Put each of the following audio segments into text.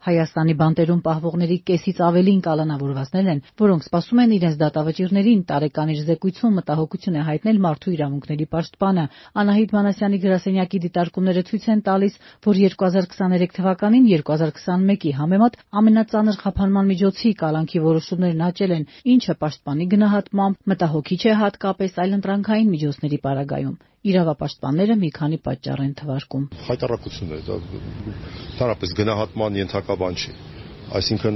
Հայաստանի բանտերում պահվողների կեսից ավելին կալանավորվածներ են, որոնք սպասում են իրենց դատավճիռներին, տարեկան իր զեկույցում մտահոգություն է հայտնել Մարդու իրավունքների պաշտպանը։ Անահիտ Մանասյանի գրասենյակի դիտարկումները ցույց են տալիս, որ 2023 թվականին 2021-ի համեմատ ամենածանր խափանման միջոցի կալանքի որոշումներն աճել են, ինչը պաշտպանի գնահատմամբ մտահոգիչ է հատկապես այլընտրանքային միջոցների պարագայում։ Իրավապաշտպանները մի քանի պատճառ են թվարկում։ Խայտառակություն է, դա ընդհանրապես գնահատման ենթակա բան չի։ Այսինքն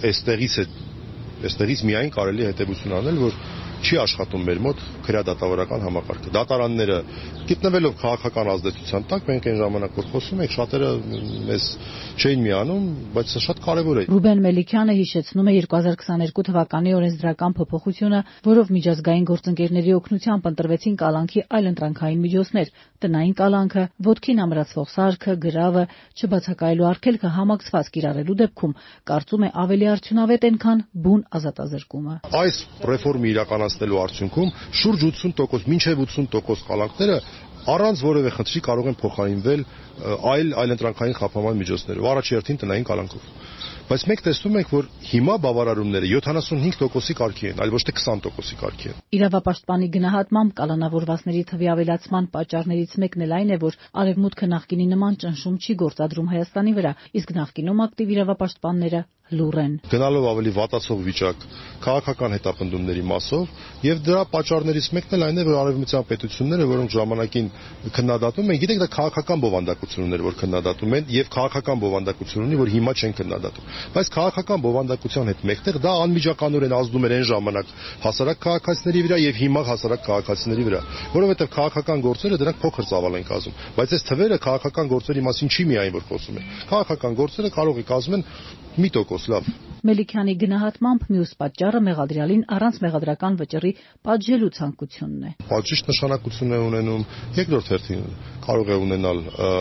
այստեղից միայն կարելի է հետևություն անել, որ չի աշխատում մեր մոտ քրեադատավարական համակարգը։ Դատարանները գտնվելով քաղաքական ազդեցության տակ, մենք այն ժամանակ որ խոսում ենք, շատերը մեզ չէին միանում, բայց սա շատ կարևոր է։ Ռուբեն Մելիքյանը հիշեցնում է 2022 թվականի օրենսդրական փոփոխությունը, որով միջազգային գործընկերների օգնությամբ ընտրվեցին կալանքի այլընտրանքային միջոցներ՝ տնային կալանքը, ոտքին ամրացվող սարքը, գրավը, չբացակայելու արգելքը համակցված կիրառելու դեպքում կարծում է ավելի արդյունավետ են, քան բուն ազատազրկումը։ Այս ռեֆորմը իրականացնելու արդյունքում շուրջ 80%, մինչև 80% կալանքները առանց որևէ խնդրի կարող են փոխարինվել այլընտրանքային խափանման միջոցներով, առաջերտին տնային կալանքով։ Բայց մենք տեսնում ենք, որ հիմա բավարարումները 75%-ի կարգի են, այլ ոչ թե 20%-ի կարգի են։ Իրավապաշտպանի գնահատմամբ կալանավորվածների թվի ավելացման պատճառներից մեկն էլ այն է, որ Արևմուտքը նախկինի նման ճնշում չի գործադրում Հայաստանի վրա, իսկ նախկինում ակտիվ իրավապաշտպանները լուռ են։ Գնալով ավելի վատացող վիճակ քաղաքական հետապնդումների մասով, եւ դրա պատճառներից մեկն էլ այն է, որ արևմտյան պետությունները, որոնք ժամանակին քննադատում են, գիտեք, դա քաղաքական բովանդակություն ուներ, որ քննադատում են, եւ քաղաքական բովանդակություն ունի, որ հիմա չեն քննադատում։ Բայց քաղաքական բովանդակության հետ մեկտեղ դա անմիջականորեն ազդում էր այն ժամանակ հասարակ քաղաքացիների վրա եւ հիմա հասարակ քաղաքացիների վրա, որովհետեւ քաղաքական գործերը դրանք փոքր ծավալ են կազմում, բայց այս թվերը քաղաքական գործերի մասին չի միայն որ խոսում են։ Քաղաքական գործերը կարող է կազմեն 1% լավ։ Մելիքյանի գնահատմամբ մյուս պատճառը մեղադրյալին առանց մեղադրական վճռի պատժելու ցանկությունն է։ Պատժիչ նշանակություն է ունենում, երկրորդ հերթին կարող է ունենալ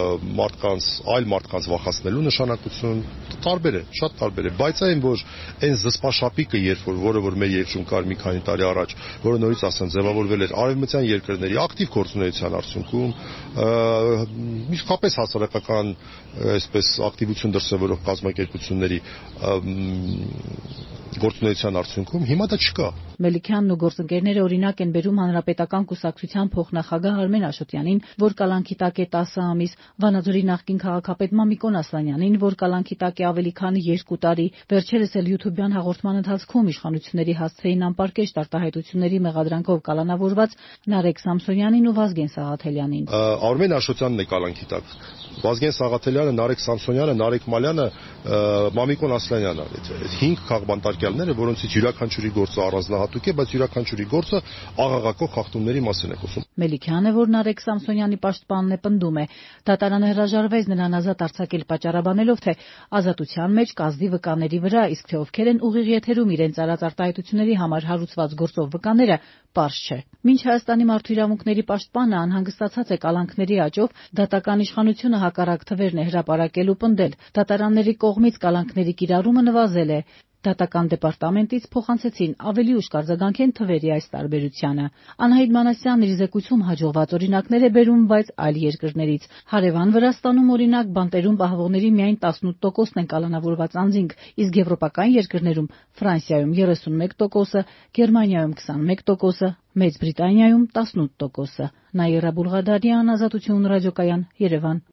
այլ մարդկանց վախացնելու նշանակություն, տարբեր է, շատ տարբեր է, բայց այն որ այն զսպաշապիկը, որը որ մեր երկրում կար մի քանի տարի առաջ, որը նորից ասեն ձևավորվել էր արևմտյան երկրների ակտիվ գործունեության արդյունքում, իսկապես հասարակական այսպես ակտիվություն դրսևորող կազմակերպությունների գործունեության արդյունքում հիմա դա չկա։ Մելիքյանն ու գործընկերները օրինակ են բերում Հանրապետական կուսակցության փոխնախագահ Արմեն Աշոտյանին, որ կալանքի տակ է 10 ամիս, Վանաձորի նախկին քաղաքապետ Մամիկոն Ասլանյանին, որ կալանքի տակ է ավելի քան 2 տարի, վերջերս էլ յութուբյան հաղորդման ընթացքում իշխանությունների հասցեին անպարկեշտ արտահայտությունների մեղադրանքով կալանավորված Նարեկ Սամսոնյանին ու Վազգեն Սաղաթելյանին։ Արմեն Աշոտյանն է կալանքի տակ, Վազգեն Սաղաթելյանը, Նարեկ Սամսոնյանը, Նարեկ Մալյանը, Մամիկոն Ասլանյանը, 5 քաղբանտարկյալները, որոնցից յուրաքանչյուրի գործը առանձնահատուկ է, բայց յուրաքանչյուրի գործը աղաղակող խախտումների մասին է խոսում։ Մելիքյանը, որ Նարեկ Սամսոնյանի պաշտպանն է, պնդում է, դատարանը հրաժարվեց նրան ազատ արձակել պատճառաբանելով, թե ազատության մեջ կազդի վկաների վրա, իսկ թե ովքեր են ուղիղ եթերում իրենց արած արտահայտությունների համար հարուցված գործով վկաները, պարզ չէ։ Մինչ Հայաստանի մարդու իրավունքների պաշտպանը անհանգստացած է կալանքների աճով, դատական իշխանությունը հակառակ թվերն է հրապարակել ու պնդել։ Դատարանների կողմից կալանքների կիրառումը նվազել է։ Դատական դեպարտամենտից փոխանցեցին ավելի ուշ կարձագանքեն թվերի այս տարբերությանը։ Անահիտ Մանասյանն իր զեկույցում հաջողված օրինակներ է բերում, բայց այլ երկրներից։ Հարևան Վրաստանում օրինակ բանտերում պահվողների միայն 18%-ն են կալանավորված անձինք, իսկ եվրոպական երկրներում Ֆրանսիայում 31%, Գերմանիայում 21%, Մեծ Բրիտանիայում 18%։ Նաիրա Բուլղադարյան, Ազատություն ռադիոկայան, Երևան։